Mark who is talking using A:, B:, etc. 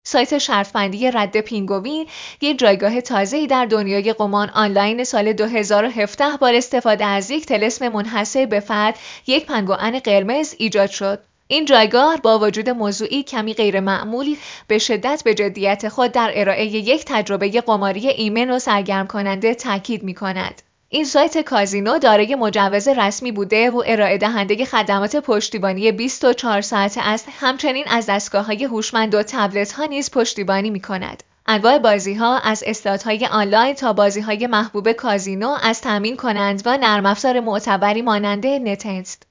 A: سایت شرط‌بندی رد پینگوین یک جایگاه تازه‌ای در دنیای قمار آنلاین سال 2017 با استفاده از یک طلسم منحصر به فرد، یک پنگوئن قرمز ایجاد شد. این جایگاه با وجود موضوعی کمی غیرمعمولی به شدت به جدیت خود در ارائه یک تجربه قماری ایمن و سرگرم کننده تاکید می‌کند. این سایت کازینو دارای مجوز رسمی بوده و ارائه دهنده خدمات پشتیبانی 24 ساعته است. همچنین از دستگاه‌های هوشمند و تبلت‌ها نیز پشتیبانی می‌کند. انواع بازی‌ها از اسلات‌های آنلاین تا بازی‌های محبوب کازینو از تامین کنند و نرم افزار معتبری مانند نتنست.